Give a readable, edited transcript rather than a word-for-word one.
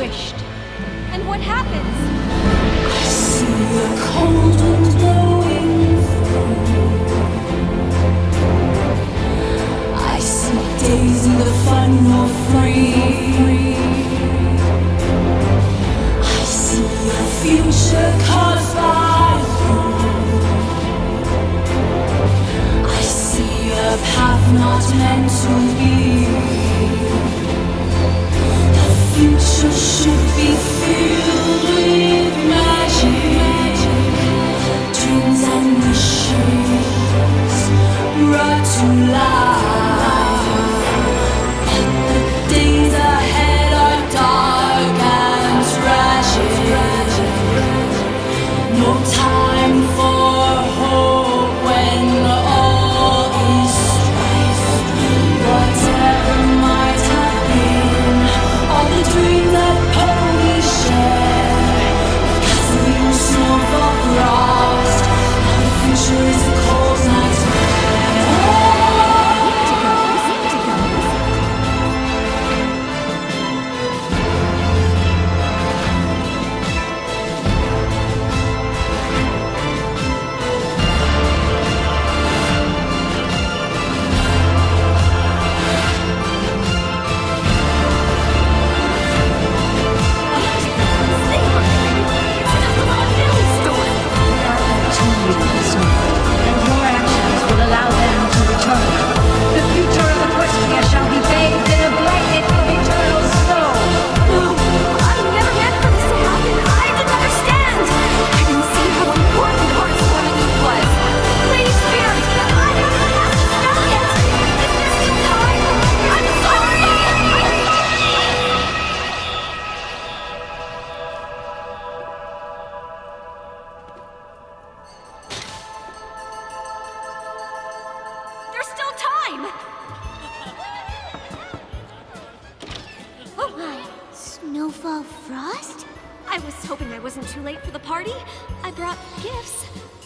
wished. And what happens? I see the cold wind blowing through. I see days in the fun or free. I see a future caused by you. I see a path not meant to be. The future should be filled with magic, dreams and wishes brought to life. But the days ahead are dark and tragic. No time for hope when all is strife. Whatever might have been, all the dreams that ponies share, because of you, snowfall frost. Now the future is a cold nightmare. And your actions will allow them to return. The future of Equestria shall be bathed in a blanket of eternal snow. I never meant for this to happen. I didn't understand. I didn't see how important heartwarming it was. Lady Spirit, I haven't had to stop yet. Is there still time? I'm sorry. There's still time. Oh my. Snowfall Frost? I was hoping I wasn't too late for the party. I brought gifts.